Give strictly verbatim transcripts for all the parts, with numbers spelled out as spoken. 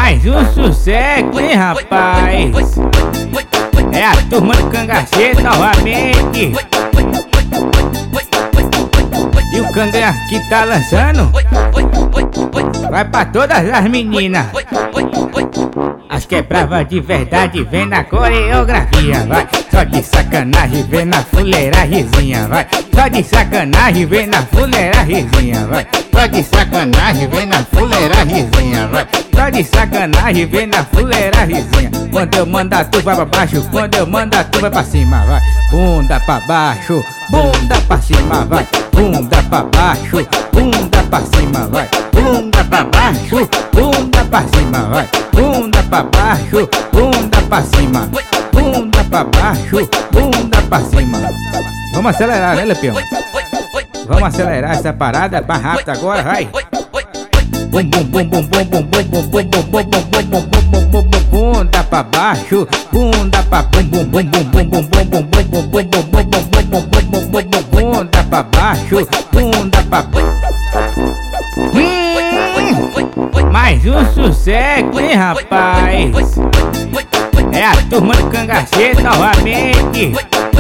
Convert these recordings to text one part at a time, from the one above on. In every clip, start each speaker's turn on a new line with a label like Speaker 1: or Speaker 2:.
Speaker 1: Mais um sucesso, hein, rapaz? É a turma do Cangaceiro novamente. E o Canganha que tá lançando vai pra todas as meninas. As quebrava de verdade, vem na coreografia, vai. Só de sacanagem, vem na fuleiragemzinha, vai. Só de sacanagem, vem na fuleiragemzinha, vai. Só de sacanagem, vem na fuleiragemzinha, vai. Só de sacanagem, vem na fuleiragemzinha. Quando eu mando tu vai pra baixo, quando eu mando tu vai pra cima, vai. Bunda pra baixo, bunda pra cima, vai. Bunda pra baixo, bunda pra cima, vai. Bunda pra baixo, bunda pra cima, vai. Bunda pra baixo, bunda pra cima. Bunda pra baixo, bunda pra cima. Vamos acelerar, né, Lepião? Vamos acelerar essa parada mais rápido agora, vai. Bum bum bum bum bum bum bum bum bum bum bum bum bum bum bum bum. Bunda pra baixo, bunda pra bum bum bum bum bum bum bum bum bum bum bum bum bum bum bum bum bum bum. Bunda pra baixo, bunda pra mais um sucesso, hein, rapaz? É a turma do Cangaceiro novamente.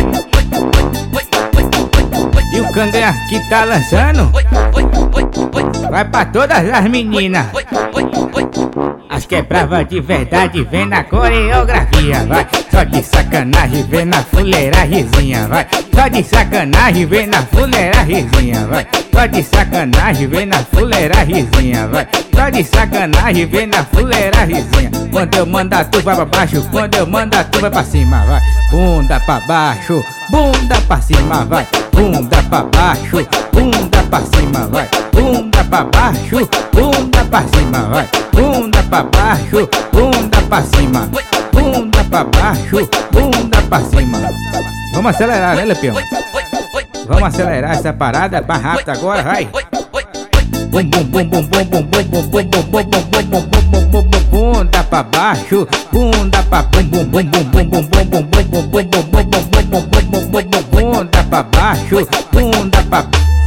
Speaker 1: E o Canganha que tá lançando vai pra todas as meninas. As quebrava de verdade, vem na coreografia, vai. Só de sacanagem, vem na fuleiragemzinha, vai. Só de sacanagem, vem na fuleiragemzinha, vai. Só de sacanagem, vem na fuleiragemzinha, vai. Só de sacanagem, vem na fuleiragemzinha. Quando eu mando tu vai pra baixo, quando eu mando tu vai pra cima, vai. Bunda pra baixo, bunda pra cima, vai. Bunda pra baixo, bunda pra cima, vai. Bunda pra baixo, bunda pra cima, vai. Bunda pra baixo, bunda pra cima. Bunda pra baixo, bunda pra cima. Vamos acelerar, né, Lepião? Vamos acelerar essa parada mais rápido agora, vai. Bum bum bum bum bum bum bum bum bum bum bum bum bum bum bum bum. Bunda pra baixo, bunda pra bum bum bum bum bum bum bum bum bum bum bum bum bum bum bum bum bum bum bum. Bunda pra baixo, bunda pra